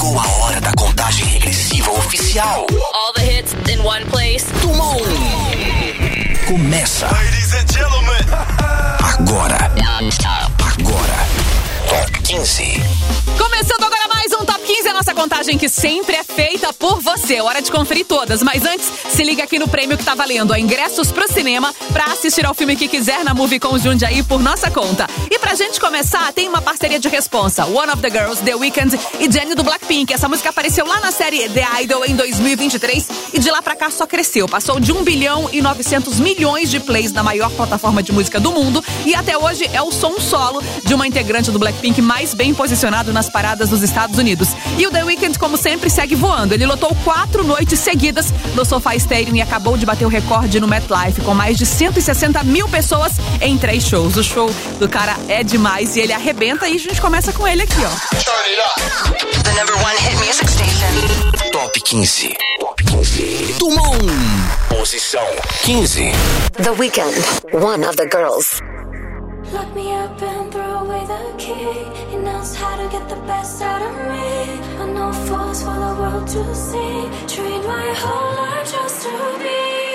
Chegou a hora da contagem regressiva oficial. All the hits in one place. Tumon. Começa. Ladies and gentlemen. Agora. Top 15. Começando agora mais um Top 15, a nossa contagem que sempre é feita por você. Hora de conferir todas, mas antes, se liga aqui no prêmio que tá valendo. Ingressos pro cinema pra assistir ao filme que quiser na Movicon Jundiaí por nossa conta. E pra gente começar, tem uma parceria de responsa. One of the Girls, The Weeknd e Jennie do Blackpink. Essa música apareceu lá na série The Idol em 2023 e de lá pra cá só cresceu. Passou de 1 bilhão e 900 milhões de plays na maior plataforma de música do mundo e até hoje é o som solo de uma integrante do Blackpink mais bem posicionado nas paradas dos Estados Unidos. E o The Weeknd, como sempre, segue voando. Ele lotou 4 noites seguidas no SoFi Stadium e acabou de bater o recorde no MetLife, com mais de 160 mil pessoas em 3 shows. O show do cara é demais e ele arrebenta, e a gente começa com ele aqui, ó. The number one hit music station. Top 15. Top 15. Tumon. Posição 15. The Weeknd, One of the Girls. Lock me up and throw away the key. He knows how to get the best out of me. I know force for the world to see. Trained my whole life just to be.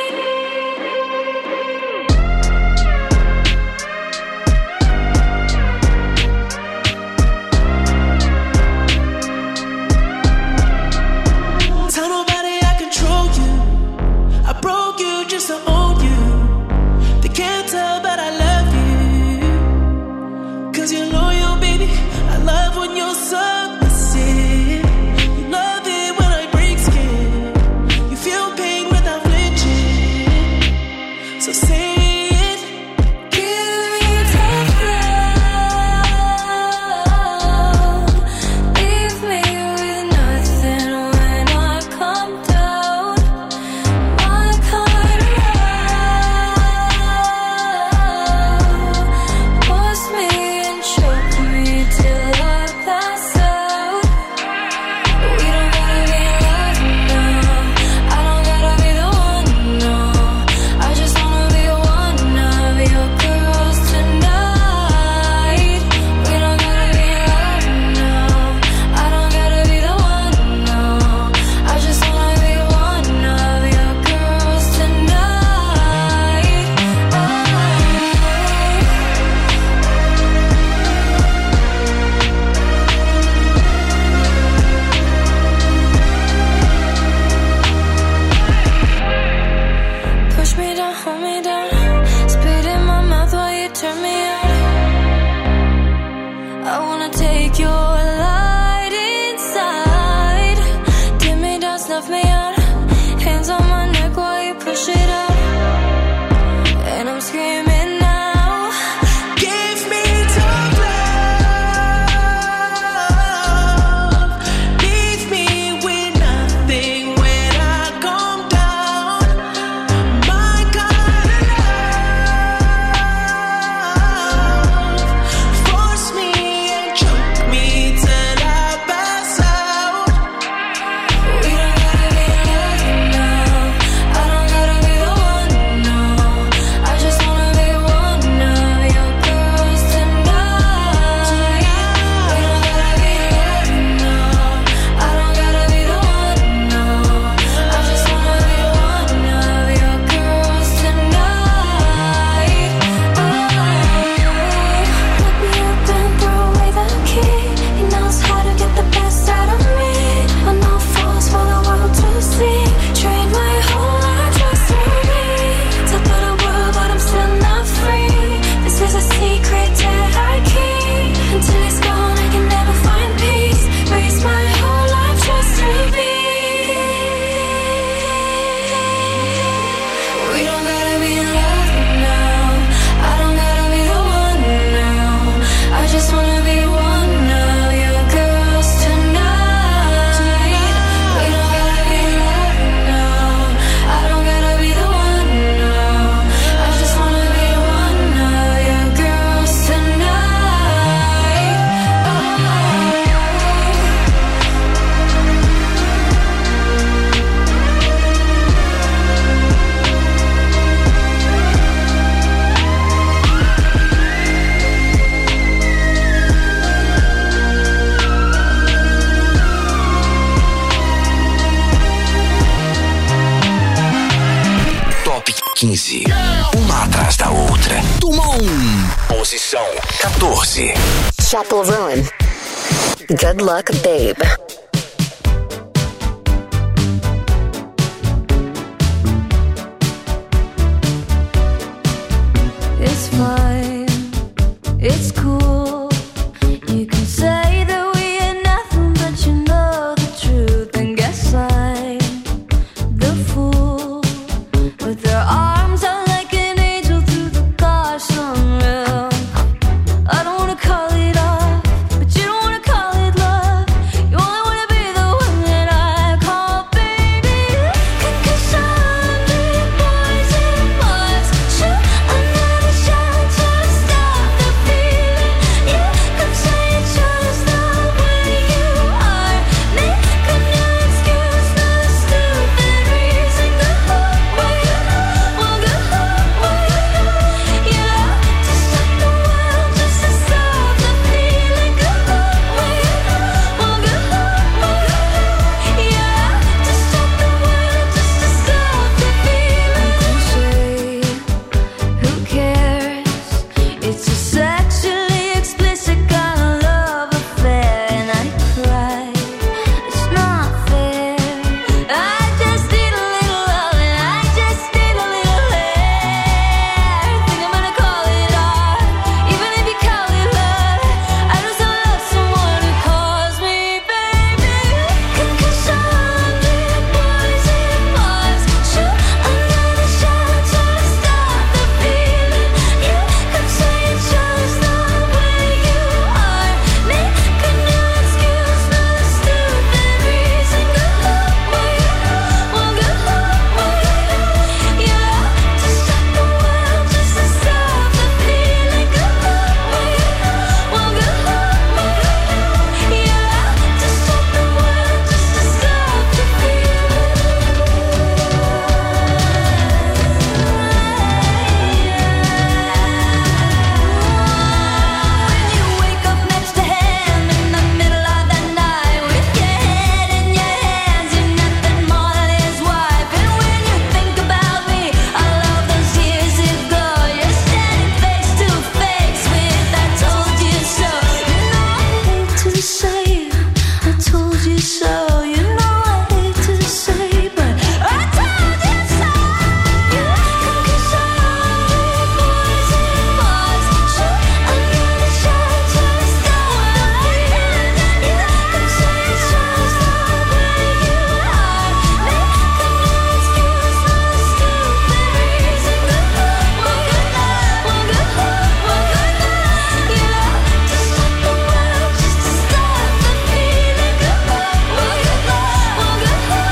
Tell nobody I control you. I broke you just to own you. They can't tell but I love you. 'Cause you're loyal, baby. I love when you're submissive. You love it when I break skin. You feel pain without flinching. 15. Uma atrás da outra. Tumon. Posição 14. Chapel Roan. Good luck, babe. It's fine, it's cool. You can say that we ain't nothing, but you know the truth. And guess I'm the fool with their arms out like an angel through the gosh unreal. I don't wanna call it off, but you don't wanna call it love. You only wanna be the one that I call baby. Cause 100 boys and boys shoot another shot to stop the feeling. You could say it's just the way you are. Make a new excuse for the stupid reason. Go away, well go away. You have to stop the world just to stop the feeling. Go away, well go away. You have to stop the world just to stop the feeling. Who cares? It's a sexually explicit kind of love affair, and I cry. It's not fair. I just need a little love, and I just need a little hair. Think I'm gonna call it art, even if you call it love. I just don't love someone who calls me baby. Cause 100 boys and boys shoot another shot to stop the feeling. You could say it's just the way you are. Make a new excuse for the stupid reason. Go away, well go away. You have to stop the world just to stop the feeling. Go away, well go away. You have to stop the world just to stop the When you wake up next to him in the middle of the night with your head in your hands, you're nothing more than his wife. And when you think about me, all of those years ago, you're standing face to face with I told you so. You know I hate to say I told you so. You know I hate to say, but I told you so. Cause 100 boys and boys shoot another shot to stop the feeling. You could say it's just the way you are. Make a new excuse for the stupid reason. Go away, well go away. You have to stop the world just to stop the feeling. Go away, well go away.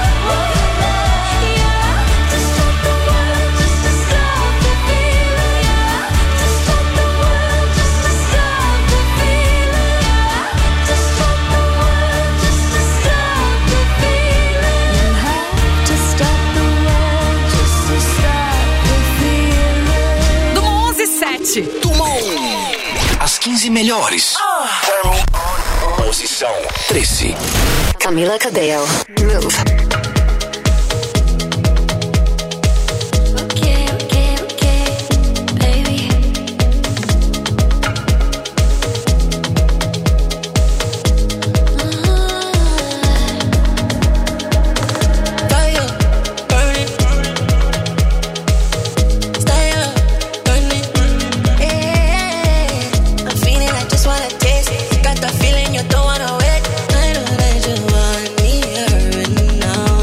You have to stop the world just to stop the feeling. You have to stop the world just to stop the feeling. You have to stop the world just to stop the feeling. You have to stop the world just to stop the feeling. Do 11:07. Tumon. As 15 melhores. Posição 13. Camila Cabello. Move. Okay, baby. Fire, burning. Stay up, burning. Yeah, I'm feeling I just wanna taste it. Got the feeling you don't wanna wait. I know that you want me right now.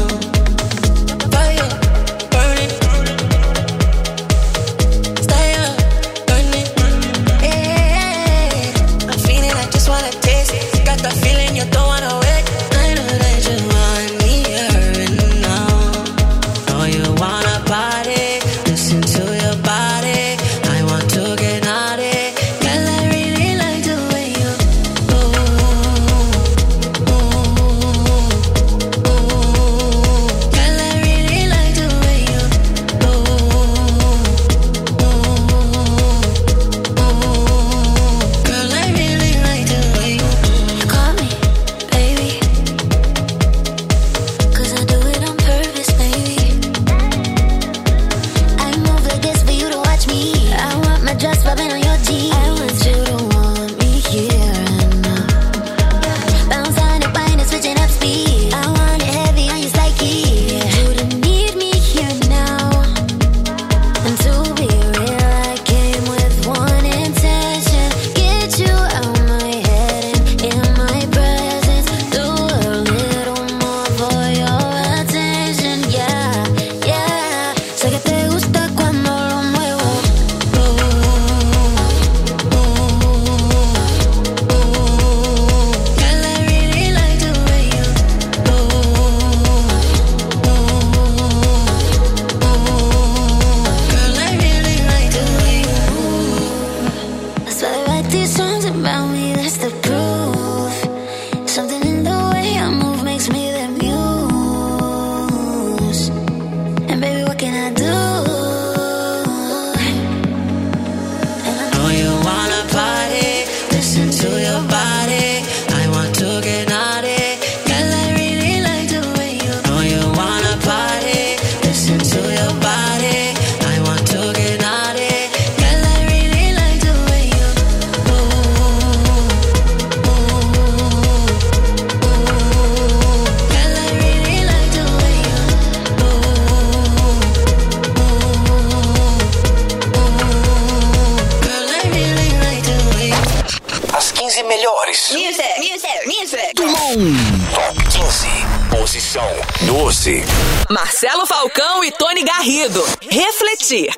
Top 15. Posição 12. Marcelo Falcão e Tony Garrido. Refletir.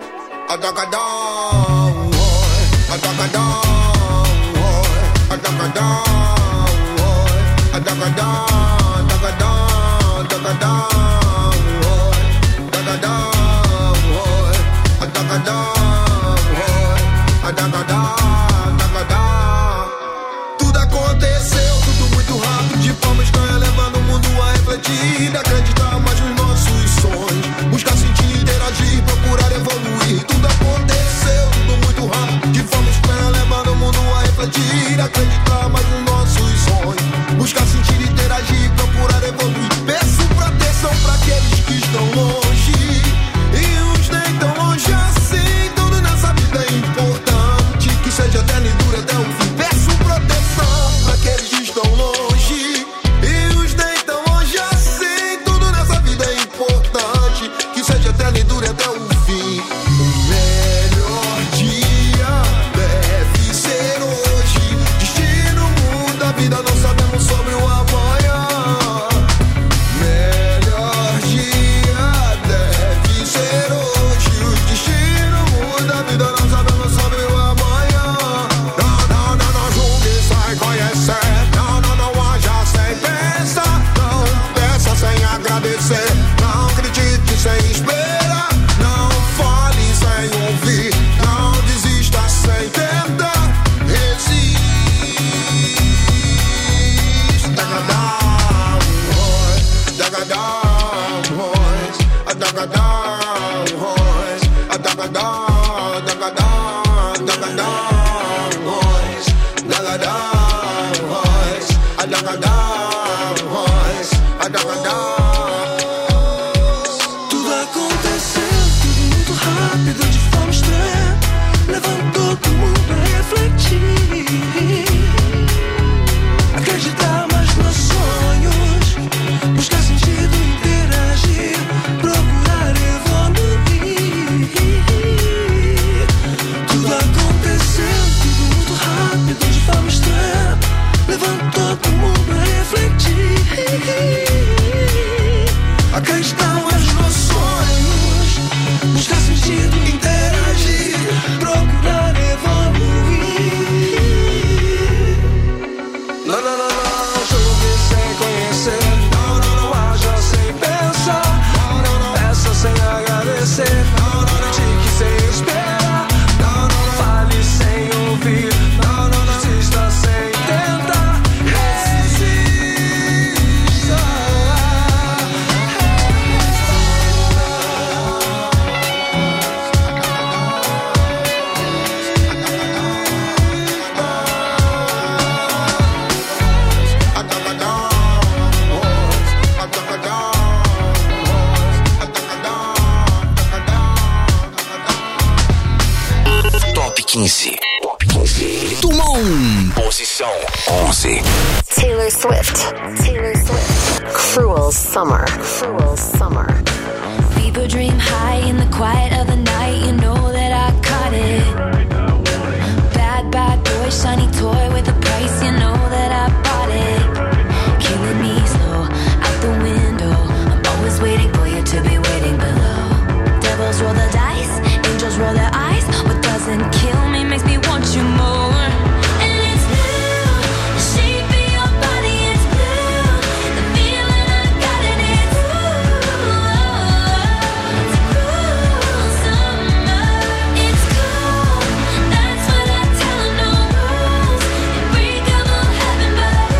Tudo aconteceu, tudo muito rápido, de forma estranha, levando o mundo a refletir, acreditar mais nos nossos sonhos, buscar sentir, interagir, procurar evoluir. Tudo aconteceu, tudo muito rápido, de forma estranha, levando o mundo a refletir, acreditar mais nos nossos sonhos, buscar sentir, interagir, procurar evoluir. Peço proteção para aqueles que estão longe e os nem tão longe assim. Tudo nessa vida é importante, que seja eterno e dure até o fim. Peço proteção para aqueles que estão longe e os nem tão longe assim. Tudo nessa vida é importante, que seja eterno e dure até o fim. O melhor dia deve ser hoje. Destino muda a vida, não sabemos sobre o amanhã. Melhor dia deve ser hoje. O destino muda a vida, não sabemos sobre o amanhã. Não julgue, sai conhecer. Não haja sem pensar. Não peça sem agradecer. Não critique sem esperar. Não fale sem ouvir. Não desista sem tentar. Resiste. Tudo aconteceu, tudo muito rápido, de forma estranha, levantou todo mundo a refletir, acreditar mais nos sonhos, buscar sentido, interagir, procurar evoluir. Tudo aconteceu, tudo muito rápido, de forma estranha, levantou todo mundo a refletir, acreditar mais nos sonhos, buscar sentido, interagir, procurar evoluir. Não julgue sem conhecer. Não haja sem pensar. Não peça sem agradecer. Não critique sem esperar. Não fale sem ouvir. Não desista sem tentar. Resista. Top 15. Número 1. Posição 11. Taylor Swift. Cruel Summer. People dream high in the quiet of the night. You know that I caught it. Bad boy, shiny toy with a price. You know that I bought it. Killing me slow out the window. I'm always waiting for you to be waiting below. Devils roll the dice, angels roll their eyes. What doesn't kill me makes me want you more. And it's blue, the shape of your body is blue. The feeling I got in it, it's cruel summer. It's cool, that's what I tell 'em, no rules. Unbreakable heaven, but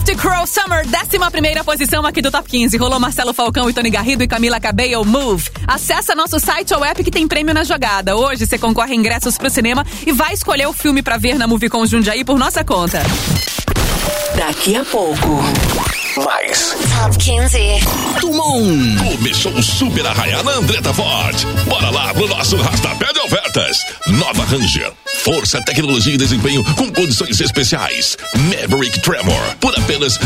Swift, Cruel Summer, 11ª posição aqui do Top 15. Rolou Marcelo Falcão e Tony Garrido e Camila Cabello, Move. Acessa nosso site ou app que tem prêmio na jogada. Hoje você concorre a ingressos pro cinema e vai escolher o filme pra ver na Movicon Jundiaí por nossa conta. Daqui a pouco, mais Top 15. Tumon. Começou o super arraiar na Andretta Ford. Bora lá pro nosso rastapé de ofertas. Nova Ranger. Força, tecnologia e desempenho com condições especiais. Maverick Tremor por apenas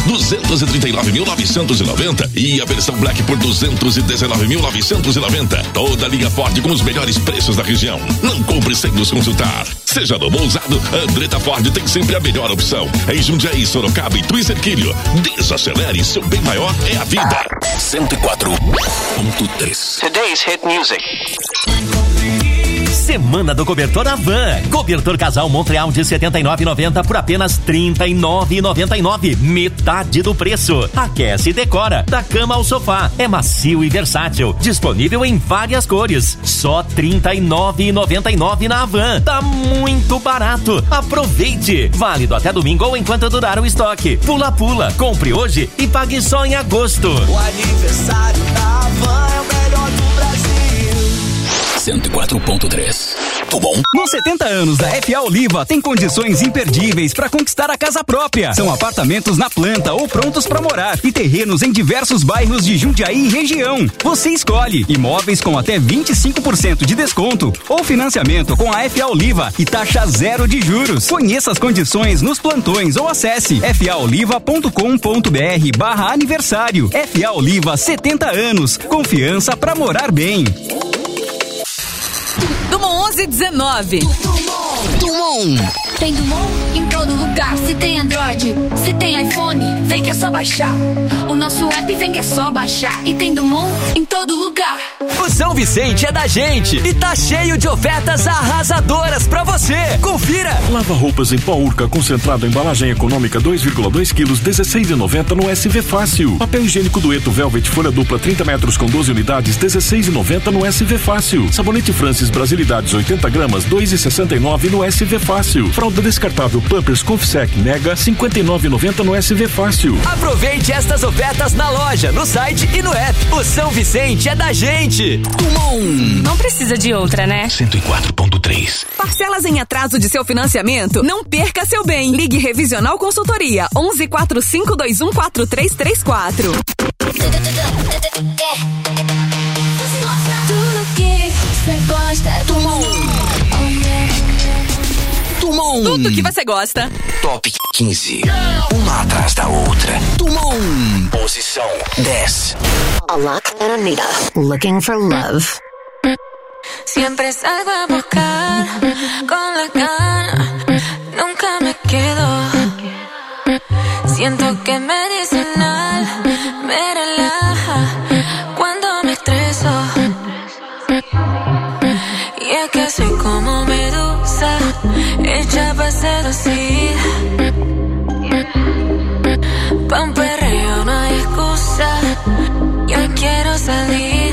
239.990 e a versão Black por 219.990. Toda a linha Ford com os melhores preços da região. Não compre sem nos consultar. Seja novo ou usado, a Andretta Ford tem sempre a melhor opção. Em Jundiaí, Sorocaba e Tuicerquilho. Desacelere, seu bem maior é a vida. 104.3. Today's hit music. Semana do cobertor Avan. Cobertor casal Montreal de R$ 79,90 por apenas R$ 39,99. Metade do preço. Aquece e decora. Da cama ao sofá. É macio e versátil. Disponível em várias cores. Só R$ 39,99 na Avan. Tá muito barato. Aproveite. Válido até domingo ou enquanto durar o estoque. Pula, pula. Compre hoje e pague só em agosto. O aniversário da Avan é o melhor do Brasil. 104.3. Tumon. Nos 70 anos da FA Oliva tem condições imperdíveis para conquistar a casa própria. São apartamentos na planta ou prontos para morar e terrenos em diversos bairros de Jundiaí e região. Você escolhe imóveis com até 25% de desconto ou financiamento com a FA Oliva e taxa zero de juros. Conheça as condições nos plantões ou acesse faoliva.com.br/aniversário. FA Oliva, 70 anos. Confiança para morar bem. Dumont 1119. Tumon. Tem Dumont em todo lugar. Se tem Android, se tem iPhone, vem que é só baixar. O nosso app vem que é só baixar. E tem Dumont em todo lugar. O São Vicente é da gente e tá cheio de ofertas arrasadoras pra você. Confira! Lava-roupas em pó Urca concentrado, embalagem econômica 2,2 quilos, R$16,90 no SV Fácil. Papel higiênico Dueto Velvet folha dupla 30 metros com 12 unidades, R$16,90 no SV Fácil. Sabonete Francis Brasilidades 80 gramas, R$2,69 no SV Fácil. Fralda descartável Pampers Confsec Mega, R$59,90 no SV Fácil. Aproveite estas ofertas na loja, no site e no app. O São Vicente é da gente. Tumon. Não precisa de outra, né? 104.3. Parcelas em atraso de seu financiamento? Não perca seu bem. Ligue Revisional Consultoria 11 4521 4334. Tudo que você gosta é Tumon. Tumon. Tudo que você gosta. Top 15. Uma atrás da outra. Tumon. Posição 10. Alok and Anita, looking for love. Siempre salgo a buscar con la gana, nunca me quedo. Siento que es medicinal, me relaja cuando me estreso. Y es que soy como medusa, hecha para seducir. Pa' un perreo no hay excusa, yo quiero salir.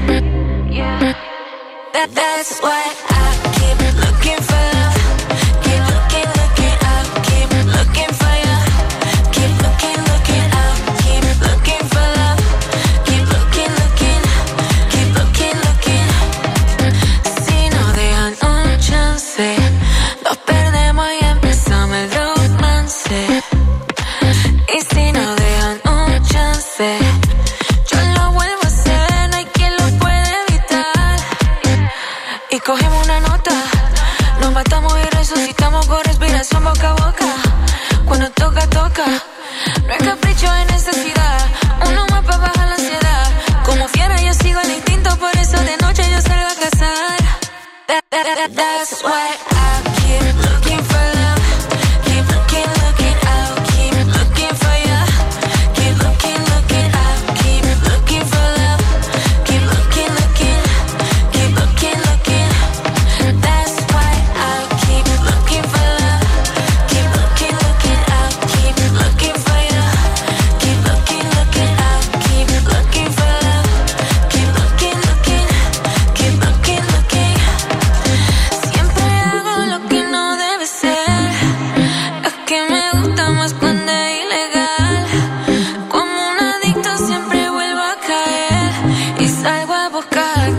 That's why I keep looking for love. Keep looking, looking out. Keep looking for you. Keep looking, looking out. Keep looking for love. Keep looking, looking. Keep looking, looking. Si no dejan un chance, nos perdemos y empezamos el romance. Y si no dejan un chance, yo lo vuelvo a hacer, no hay quien lo puede evitar. Y cogemos una nota, nos matamos y resucitamos con respiración boca a boca. Cuando toca, toca, no es capricho, es necesidad. Uno más para bajar la ansiedad. Como fiera yo sigo el instinto, por eso de noche yo salgo a cazar. That's why I keep looking for love. Keep looking, looking out. Keep looking for you. Keep looking, looking out. Keep looking for love. Keep looking, looking. Keep looking, looking. That's why I keep looking for love. Keep looking, looking out. Keep looking for you. Keep looking, looking out. Keep looking for love. Keep looking, looking. Keep looking, looking. Siempre hago lo que no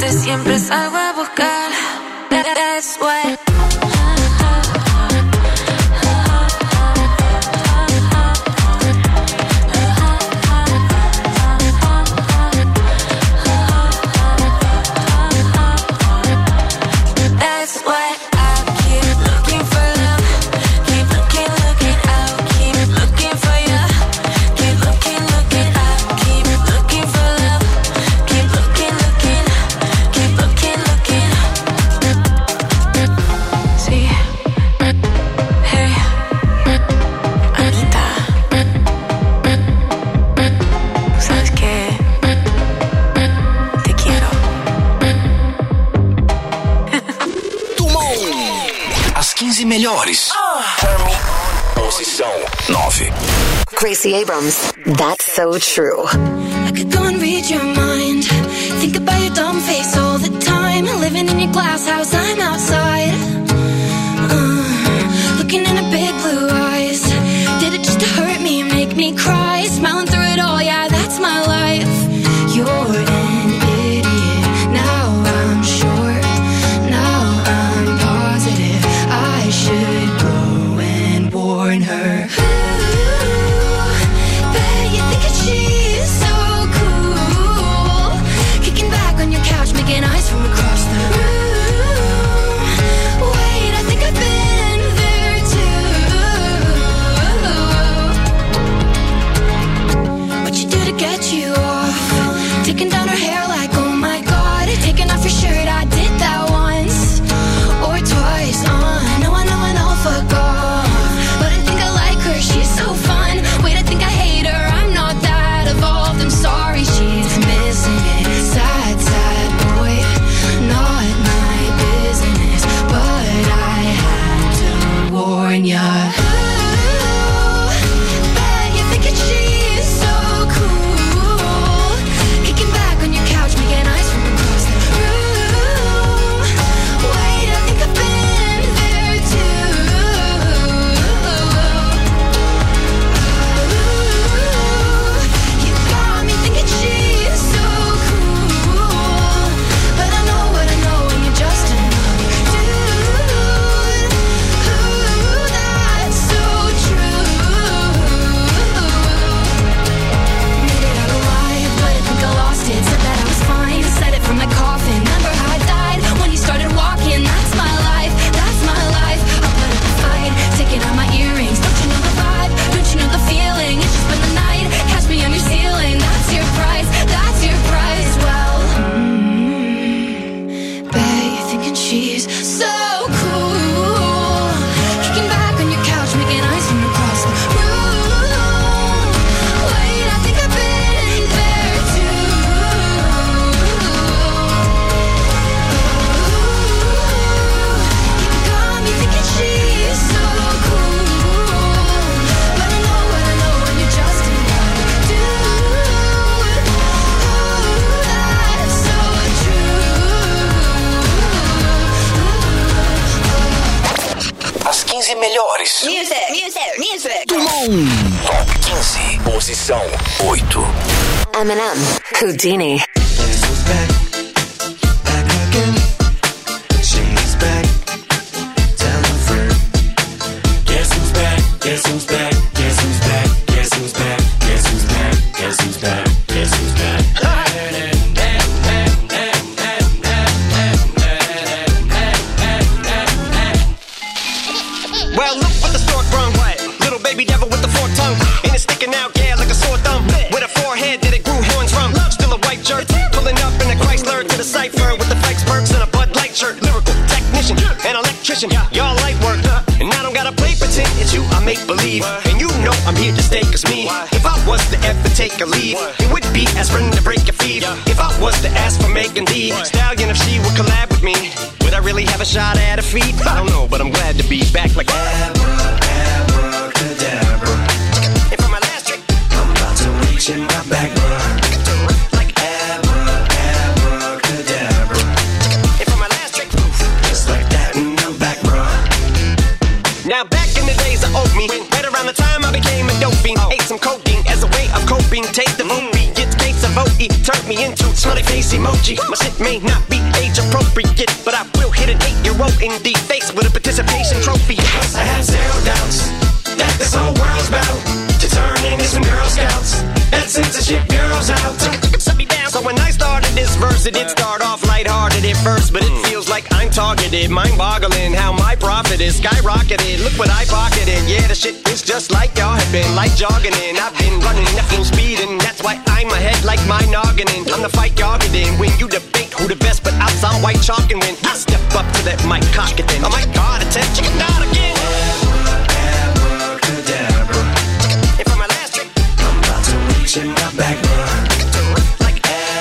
donde siempre salgo a buscar. That's why. That's why I keep looking for love. Keep looking, looking out. Keep looking for you. Keep looking, looking out. Keep looking for love. Keep looking, looking. Keep looking, looking. Sí. Hey. Anita. ¿Sabes qué? Te quiero. As 15 melhores. Posição 9. Gracie Abrams, That's So True. I could go and read your mind. Think about your dumb face all the time. Living in your glass house, I'm outside. Looking in her big blue eyes. Did it just to hurt me and make me cry? Smiling through it all, yeah, that's my life. You're an idiot. Now I'm sure. Now I'm positive. I should go and warn her. Bet you think that she's so cool. Kicking back on your couch, making eyes from across the room. Wait, I think I've been there too. What you do to get you off? Taking down her hair like, oh my god. Taking off your shirt, I did that once or twice. I know, fuck off. But I think I like her, she's so fun. Wait, I think I hate her, I'm not that evolved. I'm sorry, she's missing it. Sad, sad boy, not my business. But I had to warn ya. Bet you think that she's so cool. Kicking back on your couch, making eyes from across the room. Wait, I think I've been there too. You got me thinking she's so cool. But I know what I know, and you're just another dude. That's so true. Made it out alive, but I think I lost it. Said that I was fine, said it from my coffin. Remember how I died when you started walking? That's my life, that's my life. I'll put up a fight, taking out my earrings. Don't you know the vibe? Don't you know the feeling? It's just been the night, catch me on your ceiling. That's your price, that's your price. Well, bet you're thinking she's so cool. Kicking back on your couch, making eyes from across the room. Wait, I think I've been there too. You got me thinking she's so cool. But I know what I know, and you're just another dude. That's so true. As 15 melhores. Music. Do mundo. Top 15. Posição 8. Eminem, Houdini. Well, look what the stork brung. Little baby devil with the forked tongue. And it's sticking out, yeah, like a sore thumb. With a forehead that it grew horns from. Still a white jerk. Pulling up in a Chrysler to the cypher with the Fikes perks and a Bud Light shirt. Lyrical technician, an electrician. Y'all light work. And I don't gotta play pretend. It's you, I make believe. And you know I'm here to stay, cause me. If I was to ever take a leave, it would be aspirin to break your feet. If I was to ask for Megan Thee Stallion, if she would collab with me, would I really have a shot at her feet? I don't know, but I'm glad to be back like abracadabra. And for my last trick, I'm about to reach in my back, like abracadabra. And for my last trick, just like that, and I'm back, bruh. Now back in the days of oatmeal, right around the time I became a dope fiend, ate some codeine as a way of coping. Taste the oatmeal, gets case of OE, turned me into smiley face face emoji. My shit may not be age appropriate, but I will hit an 8-year-old in the face with a participation trophy. I have zero doubts that this whole world's about to turn into some Girl Scouts and censorship bureaus out. Shut me down. So when I started this verse, it did start off lighthearted at first, but it feels like I'm targeted. Mind-boggling how my profit is skyrocketed. Look what I pocketed. Yeah, the shit is just like y'all have been, like jogging in. I've been running at full speed, and that's why I'm ahead like my noggin. I'm the fight y'all get in. When you debate who the best, but out some white chalk, and when I step up to that mic, cock it then. Oh my God, attention, chicken out again. Abracadabra. And for my last trick, I'm about to reach in my back, bro. like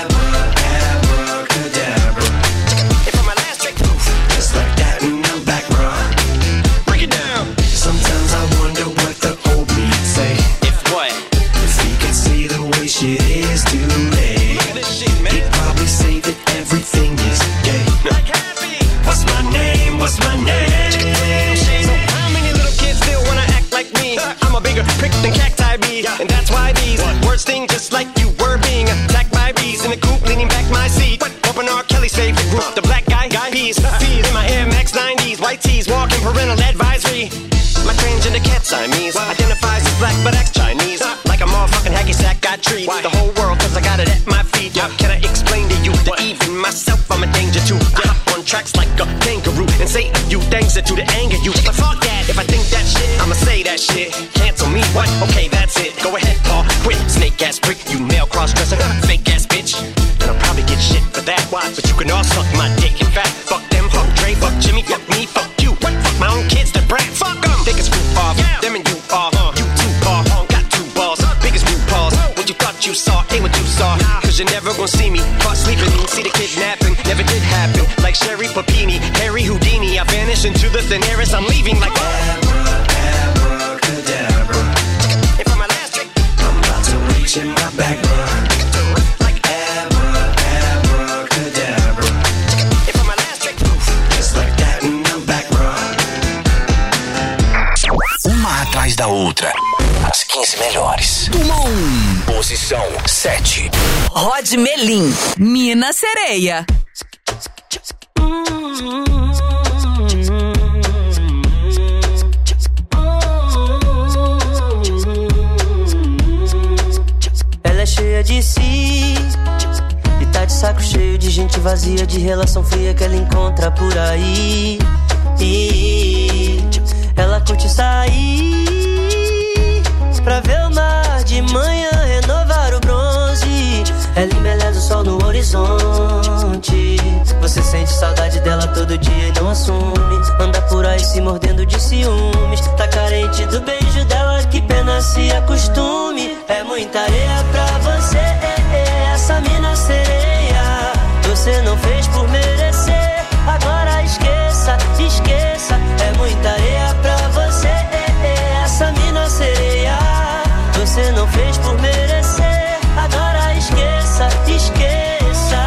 Abracadabra. and for my last trick, Just like that, and I'm back, bro. break it down. Sometimes I wonder what the old me say. If what? If he could see the way shit is today, Look at this shit, man. he'd probably say that everything is gay. Like happy. What's my name? What's my name? So how many little kids still wanna act like me? I'm a bigger prick than cacti bee, and that's why these words sting just like you were being attacked by bees in the coop, leaning back my seat. Bumping R. Kelly's favorite group, the black guy, peas in my Air Max 90s, white tees, walking parental advisory. My transgender cat Siamese identifies as black but acts Chinese. Like a motherfucking hacky sack, I treat the whole world cause I got it at my feet. Can I explain to you that even myself I'm a danger to? I hop on tracks like a kangaroo and say a few things that do to anger you. But fuck that, if I think that shit, I'ma say that shit. Cancel me, what? Okay, that's it. Go ahead, Paul, quit. Snake ass prick, you male cross-dresser, fake ass bitch. And I'll probably get shit for that. Why? But you can all suck my dick. In fact, fuck them, fuck Dre, fuck Jimmy, fuck me, fuck you. Fuck my own kids, they're brand. Fuck them. Take a screw off, them and you off. You two ball, got two balls. Biggest root balls. What you thought you saw ain't what you saw. Cause you're never gonna see me caught sleeping. See the kidnapping, never did happen. Like Sherry Papini, Harry Houdini. I vanish into the thin air as I'm leaving like Abracadabra. And for my last trick, I'm about to reach in my back, bro. like Abracadabra. and for my last trick, Just like that, and I'm back, bro. Uma atrás da outra. As 15 melhores. Número 1. Posição 7. Rod Melim, Mina Sereia. Ela é cheia de si e tá de saco cheio de gente vazia, de relação fria que ela encontra por aí. E ela curte sair pra ver o mar de manhã, renovar o bronze. Ela embeleza o sol no horizonte. Você sente saudade dela todo dia e não assume. Anda por aí se mordendo de ciúmes. Tá carente do beijo dela, que pena se acostume. É muita areia pra você, essa mina sereia. Você não fez por merecer, agora esqueça, esqueça. É muita areia pra você, essa mina sereia. Você não fez por merecer, agora esqueça, esqueça.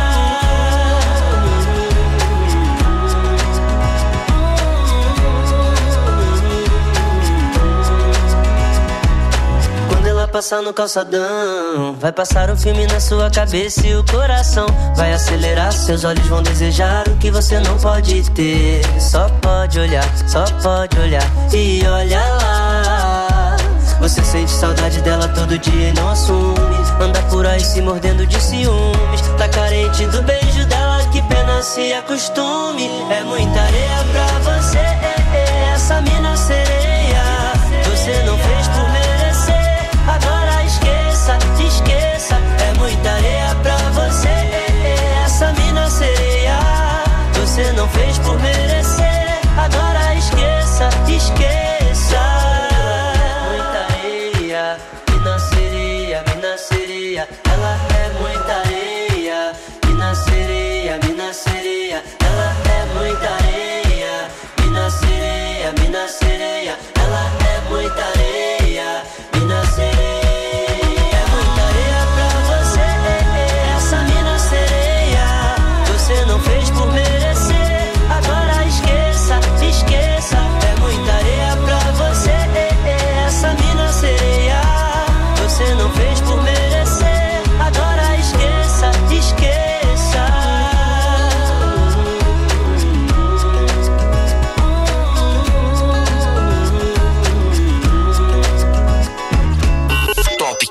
Quando ela passar no calçadão, vai passar um filme na sua cabeça e o coração vai acelerar. Seus olhos vão desejar o que você não pode ter. Só pode olhar e olha lá. Você sente saudade dela todo dia e não assume. Anda por aí se mordendo de ciúmes. Tá carente do beijo dela, que pena se acostume. É muita areia pra você, essa mina sereia. Você não fez por merecer, agora esqueça, esqueça. É muita areia pra você, essa mina sereia. Você não fez por merecer, agora esqueça, esqueça. Ela é muita areia, mina sereia, mina sereia. Ela é muita areia, mina sereia, mina sereia.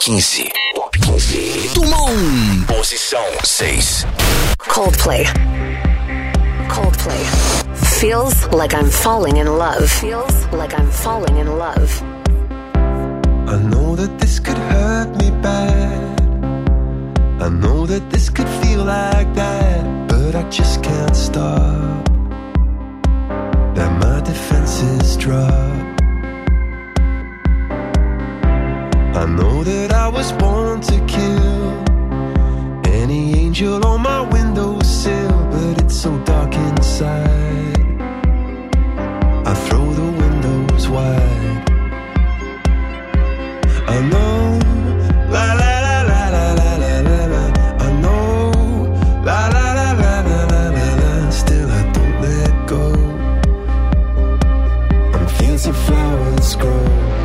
15. Top 15. Dumont. Posição 6. Coldplay. Feels like I'm falling in love. I know that this could hurt me bad. I know that this could feel like that, but I just can't stop. That my defenses drop. I know that I was born to kill any angel on my windowsill, but it's so dark inside. I throw the windows wide. I know, la la la la la la la la la. I know, la la la la la la la la. Still I don't let go. I'm fields of flowers grow.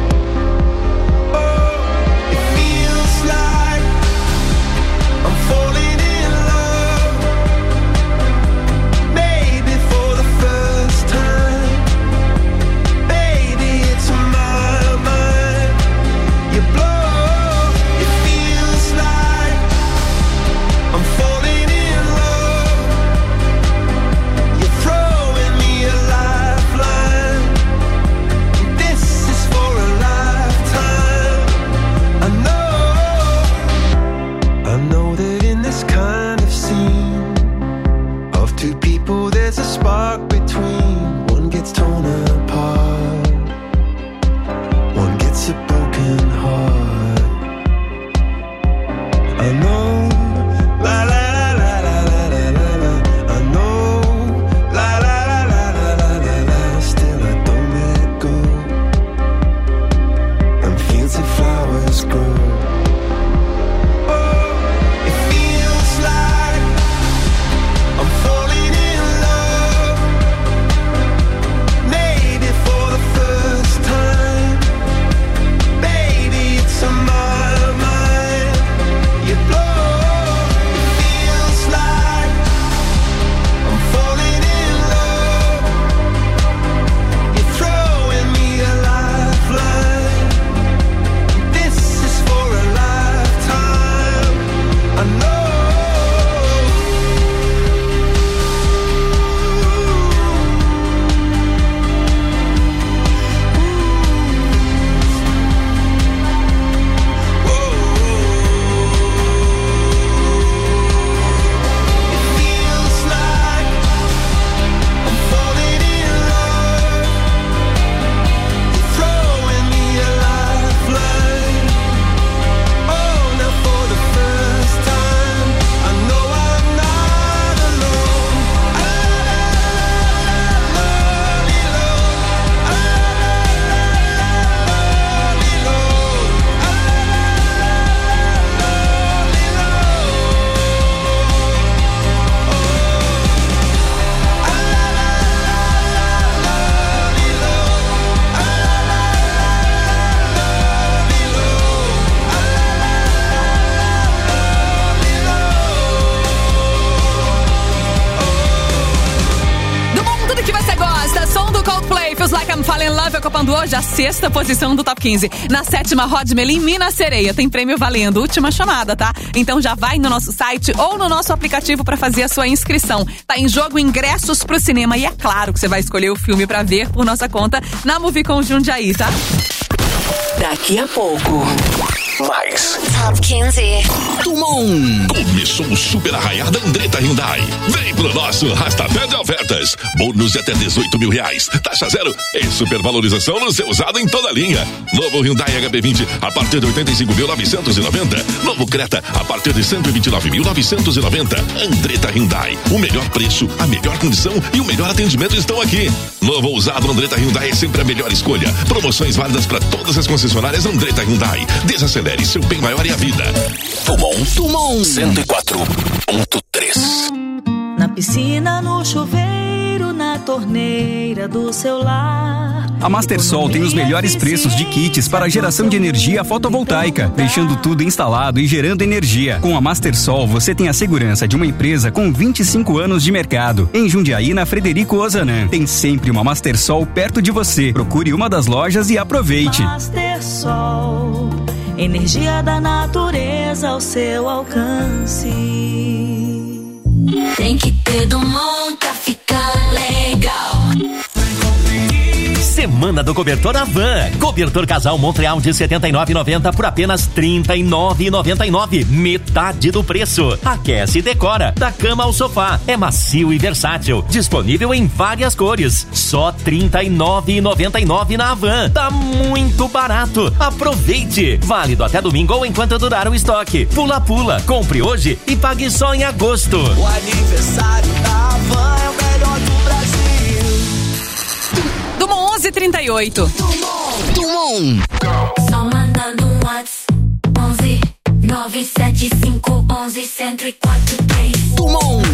Ocupando hoje a 6ª posição do Top 15. Na 7ª, Rod Melim, Minas Sereia. Tem prêmio valendo. Última chamada, tá? Então já vai no nosso site ou no nosso aplicativo pra fazer a sua inscrição. Tá em jogo ingressos pro cinema. E é claro que você vai escolher o filme pra ver por nossa conta na Movicon Jundiaí, tá? Daqui a pouco. Mais Top 15. Dumont. Começou o super arraiar da Andretta Hyundai. Vem pro nosso Rastapé de ofertas. Bônus de até R$18 mil. Taxa zero e supervalorização no seu usado em toda a linha. Novo Hyundai HB20 a partir de 85.990. Novo Creta a partir de 129.990. Andretta Hyundai. O melhor preço, a melhor condição e o melhor atendimento estão aqui. Novo usado Andretta Hyundai é sempre a melhor escolha. Promoções válidas para todas as concessionárias Andretta Hyundai. Desacelere seu bem maior e a vida. Dumont 104.3. Na piscina, no chuveiro, na torneira do celular. A Mastersol tem os melhores preços de kits para geração de energia fotovoltaica, deixando tudo instalado e gerando energia. Com a Mastersol, você tem a segurança de uma empresa com 25 anos de mercado. Em Jundiaí, na Frederico Ozanam, tem sempre uma Mastersol perto de você. Procure uma das lojas e aproveite. Mastersol, energia da natureza ao seu alcance. Tem que ter Dumont pra ficar legal. Semana do Cobertor Avan. Cobertor Casal Montreal de R$ 79,90 por apenas R$ 39,99. Metade do preço. Aquece e decora. Da cama ao sofá. É macio e versátil. Disponível em várias cores. Só R$ 39,99 na Avan. Tá muito barato. Aproveite. Válido até domingo ou enquanto durar o estoque. Pula pula. Compre hoje e pague só em agosto. O aniversário da Avan é o melhor do Brasil. Dumont 1138. Dumont. Só mandando um WhatsApp. 11 975 11 104 3. Dumont.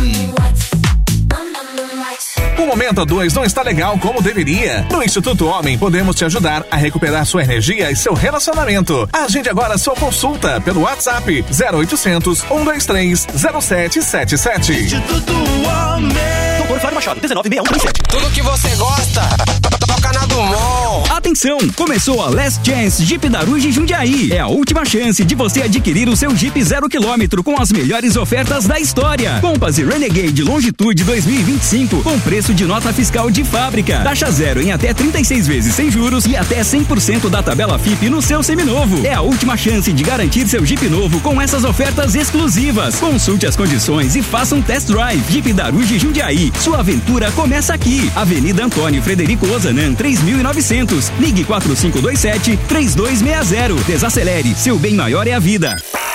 O Momento 2 não está legal como deveria. No Instituto Homem, podemos te ajudar a recuperar sua energia e seu relacionamento. Agende agora sua consulta pelo WhatsApp 0800 123 0777. Instituto Homem. Doutor Fábio Machado, 196137. Tudo que você gosta, toca na Dumont. Atenção, começou a Last Chance Jeep Daruge Jundiaí. É a última chance de você adquirir o seu Jeep 0 km com as melhores ofertas da história. Compass Renegade Longitude 2025 com preço de nota fiscal de fábrica. Taxa zero em até 36 vezes sem juros e até 100% da tabela FIP no seu seminovo. É a última chance de garantir seu Jeep novo com essas ofertas exclusivas. Consulte as condições e faça um test drive. Jeep Daruge Jundiaí. Sua aventura começa aqui. Avenida Antônio Frederico Ozanam, 3900. Ligue 4527-3260. Desacelere. Seu bem maior é a vida.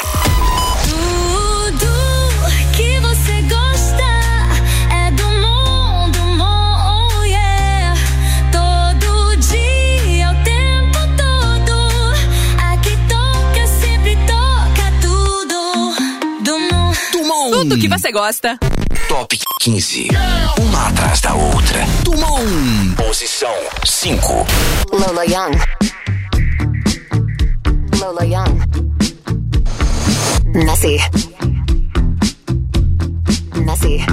Tudo que você gosta. Top 15. Uma atrás da outra. Dumont. Posição 5. Lola Young. Lola Young. Messy. Messy.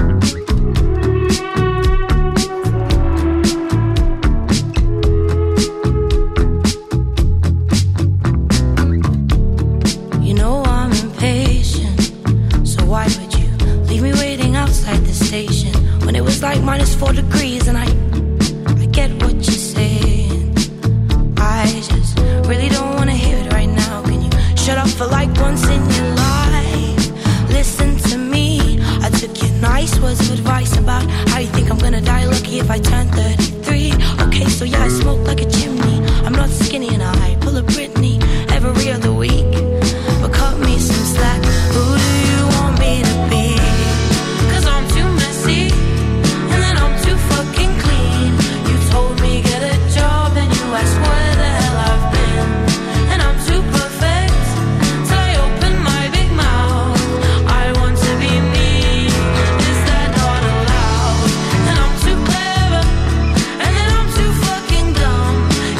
You know I'm impatient, so why would you leave me waiting outside the station when it was like -4 degrees? And I get what you're saying. I just really don't wanna hear it right now. Can you shut up for like once in your life? Listen to me. I took your nice words of advice about how you think I'm gonna die lucky if I turn 33. Okay, so yeah, I smoke like a chimney. I'm not skinny and I pull a Britney every other week. But cut me some slack. Who do you want me to be? 'Cause I'm too messy, and then I'm too fucking clean. You told me get a job, and you asked where the hell I've been. And I'm too perfect till I open my big mouth. I want to be me, is that not allowed? And I'm too clever, and then I'm too fucking dumb.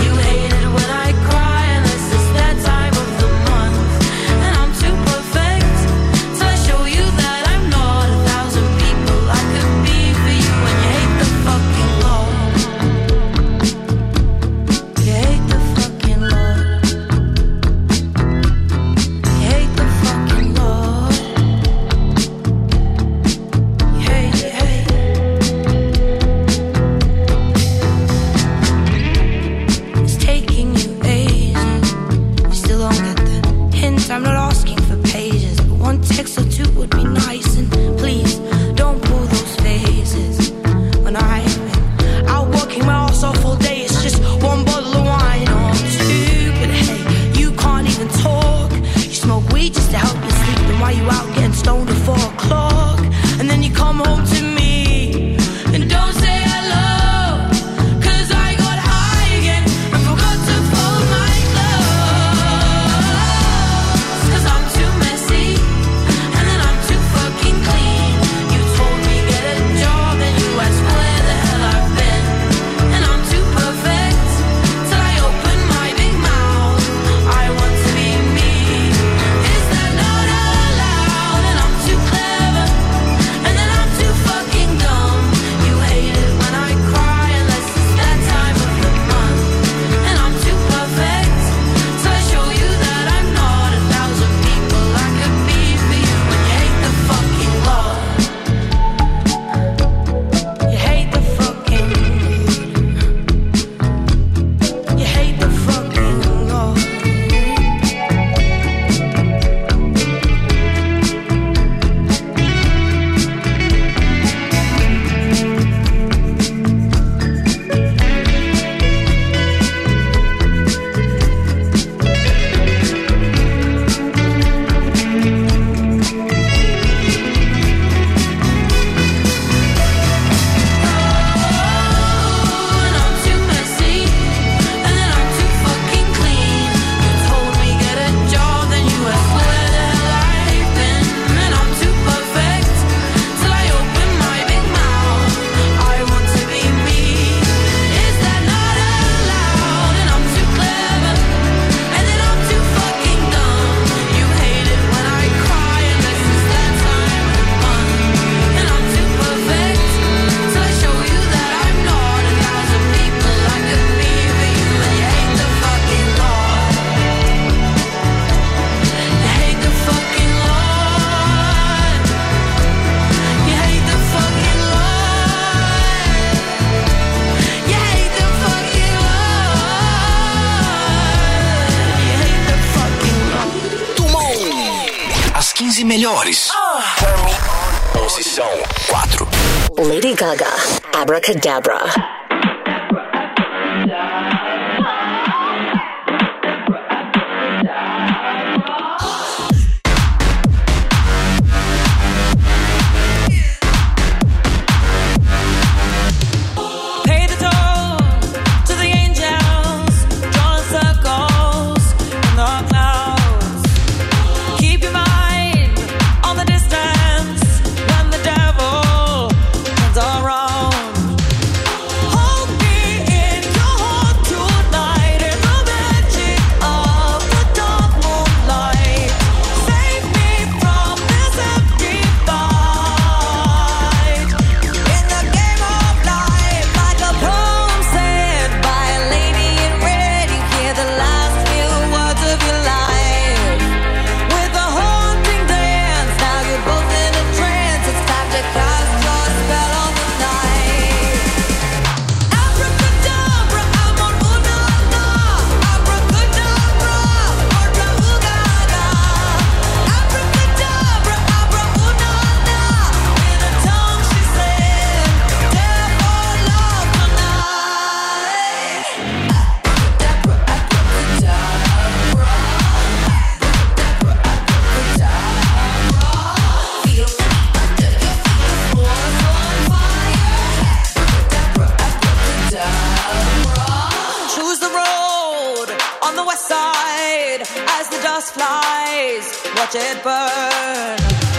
15 melhores. Posição 4. Lady Gaga, Abracadabra. Watch it burn.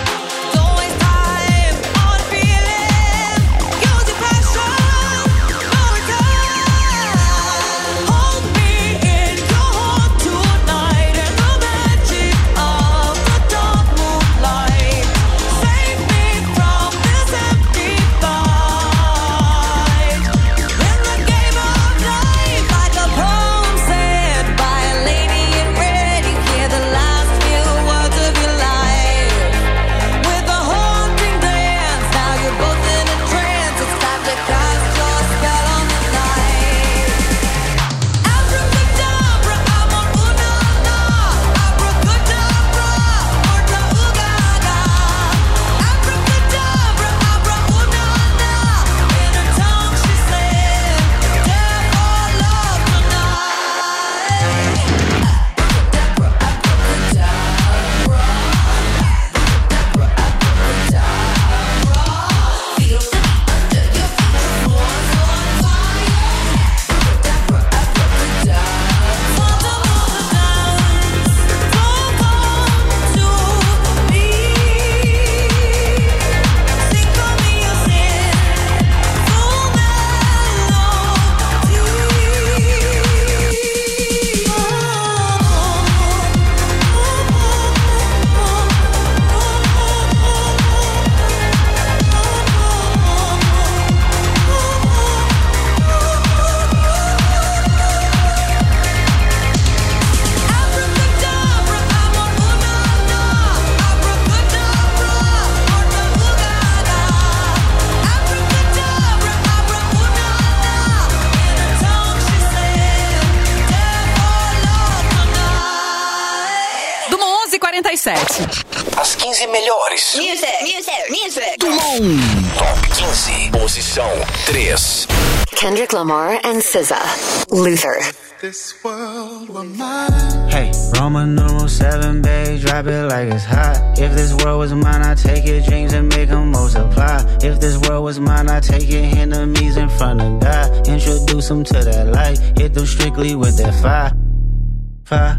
As 15 melhores. Music. Do mundo. Top 15. Posição 3. Kendrick Lamar and SZA. Luther. This world were mine. Hey, Roman numeral 7, babe, drop it like it's hot. If this world was mine, I'd take your dreams and make them multiply. If this world was mine, I'd take your enemies in front of God. Introduce them to that light, hit them strictly with that fire. Fire.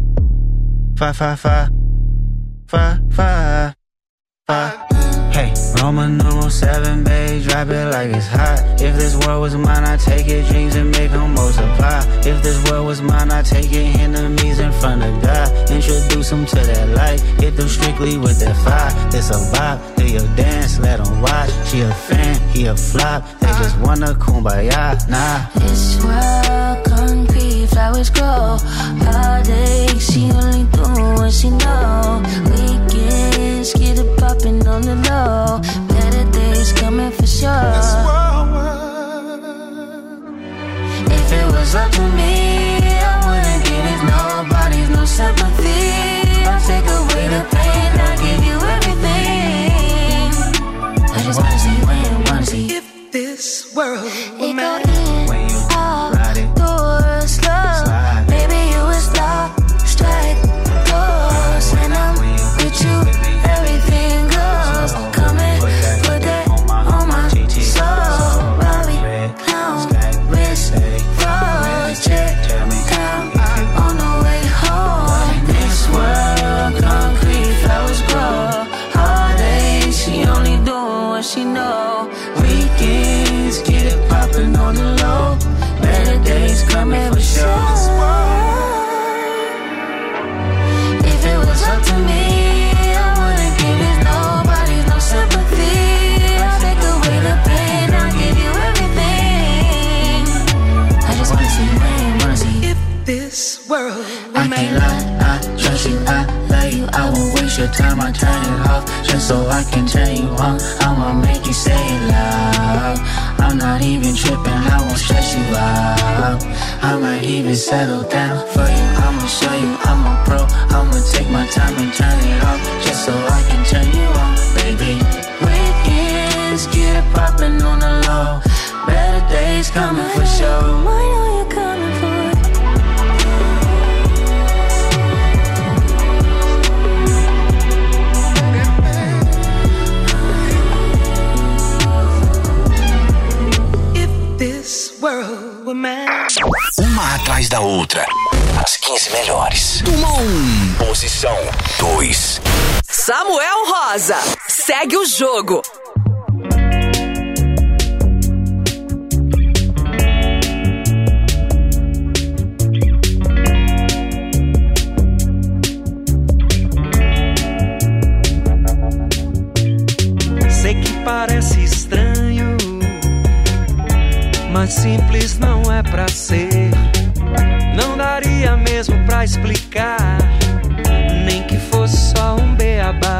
Hey, Roman numeral 7, babe, drop it like it's hot. If this world was mine, I'd take your dreams and make them multiply. If this world was mine, I'd take your enemies in front of God. Introduce them to that light, hit them strictly with that fire. It's a vibe, do your dance, let them watch. She a fan, he a flop, they just wanna kumbaya, nah. This world concrete, flowers grow. Heartache, she only do what she know. Weekends, get it poppin' on the low. Better days coming for sure. If it was up to me, I wouldn't give it nobody's no sympathy. I'll take away the pain, I'll give you just wanna see, wanna see. If this world were It go mine. in, out, doors, slow. Baby, you was love, strike, close. When I'm with you, everything goes. Come and put that on my soul. Robbie, clown, wrist, froze, check, down, on the way home. This world, concrete, flowers grow. Holidays, she only doing what she know. Weekends, get it poppin' on the low. Better days coming for sure. If it was up to me, I wouldn't give it nobody's no sympathy. I'll take away the pain, I'll give you everything. I just wanna see, wanna see. If this world were I mine. can't lie, I trust you, I love you. I won't waste your time, I turn it off just so I can turn you on. I'ma make you say it loud. I'm not even tripping, I won't stress you out. I might even settle down for you. I'ma show you I'm a pro. I'ma take my time and turn it off just so I can turn you on, baby. Weekends, get it poppin' on the low. Better days coming for sure. I know you're coming for it. This world were mine. Uma atrás da outra. As 15 melhores. Número 1. Posição 2. Samuel Rosa, segue o jogo. Sei que parece estranho, mas simples não é pra ser. Não daria mesmo pra explicar, nem que fosse só um beabá.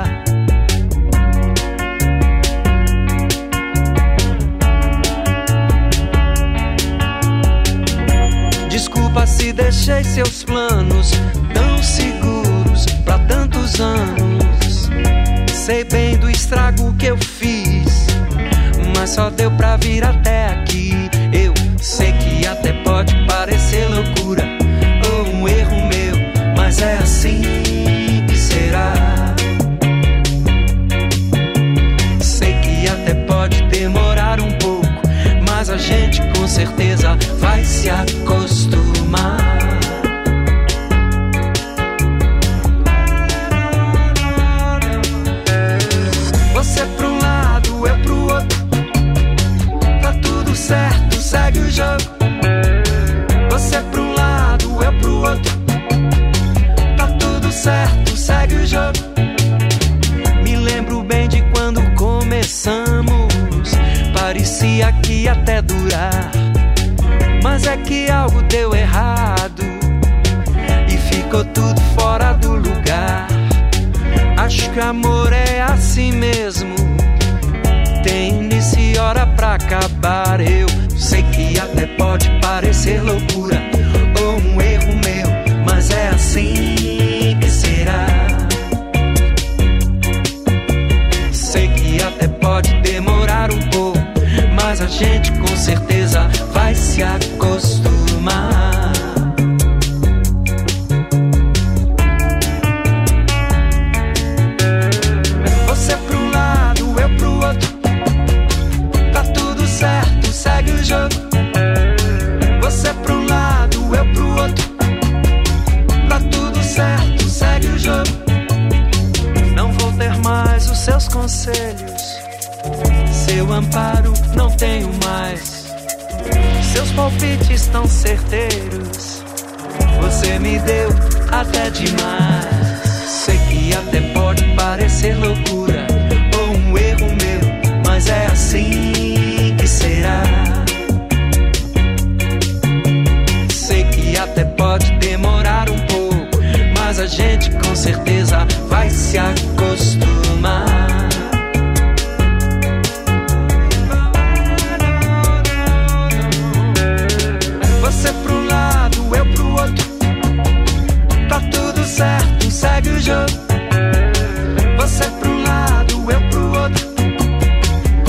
Desculpa se deixei seus planos tão seguros pra tantos anos. Sei bem do estrago que eu fiz, mas só deu pra vir até aqui. Eu sei que até pode parecer loucura ou um erro meu, mas é assim que será. Sei que até pode demorar um pouco, mas a gente com certeza vai se acostumar. Você pra um lado, eu pro outro. Tá tudo certo, segue o jogo. Você pra um lado, eu pro outro. Tá tudo certo, segue o jogo. Me lembro bem de quando começamos. Parecia que ia até durar, mas é que algo deu errado e ficou tudo fora do lugar. Acho que amor é assim mesmo, tem início e hora pra acabar. Eu sei que até pode parecer loucura ou um erro meu, mas é assim que será. Sei que até pode demorar um pouco, mas a gente com certeza vai se acostumar. Você pra um lado, eu pro outro. Tá tudo certo, segue o jogo. Você pra um lado, eu pro outro. Tá tudo certo, segue o jogo. Não vou ter mais os seus conselhos, seu amparo não tenho mais. Seus palpites tão certeiros, você me deu até demais. Sei que até pode parecer loucura ou um erro meu, mas é assim que será. Sei que até pode demorar um pouco, mas a gente com certeza vai se acostumar. Você pra um lado, eu pro outro. Tá tudo certo, segue o jogo. Você pra um lado, eu pro outro.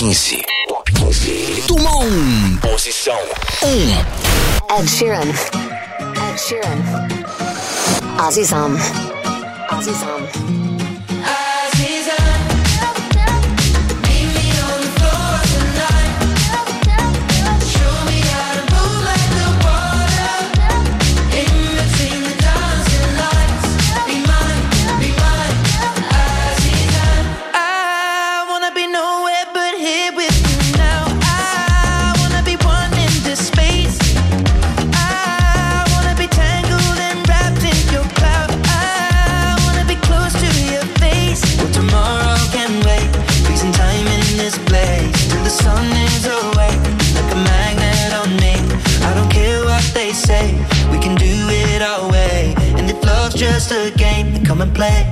15. Top 15. Tumon. Posição 1. Ed Sheeran. Azizam. Just a game, come and play.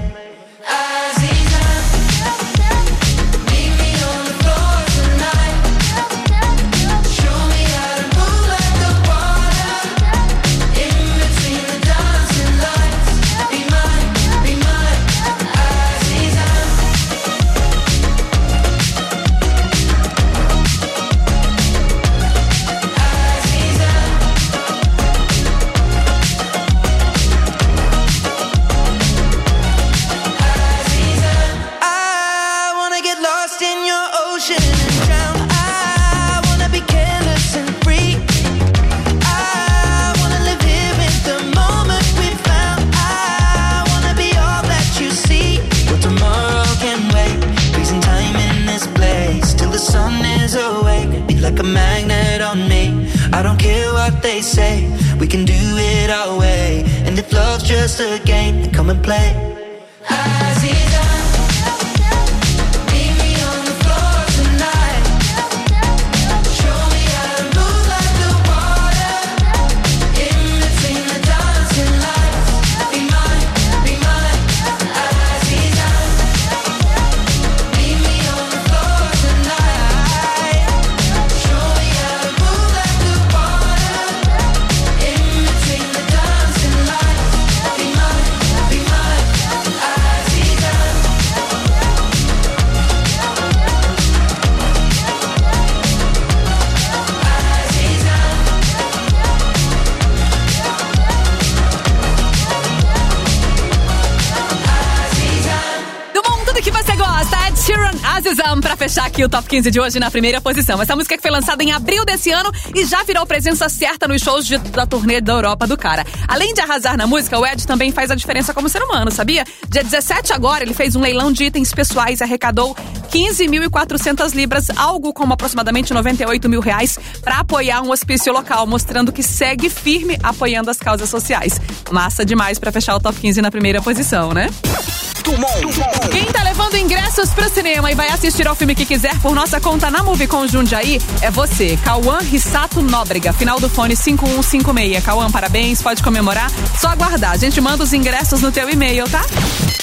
I don't care what they say, we can do it our way. And if love's just a game, then come and play. Pra fechar aqui o Top 15 de hoje na primeira posição. Essa música que foi lançada em abril desse ano e já virou presença certa nos shows da turnê da Europa do cara. Além de arrasar na música, o Ed também faz a diferença como ser humano, sabia? Dia 17 agora, ele fez um leilão de itens pessoais e arrecadou 15.400 libras, algo como aproximadamente 98 mil reais, pra apoiar um hospício local, mostrando que segue firme apoiando as causas sociais. Massa demais pra fechar o Top 15 na primeira posição, né? Quem tá levando ingressos pro cinema e vai assistir ao filme que quiser por nossa conta na Movie com Jundiaí é você, Cauã Rissato Nóbrega, final do fone 5156. Cauã, parabéns, pode comemorar, só aguardar. A gente manda os ingressos no teu e-mail, tá?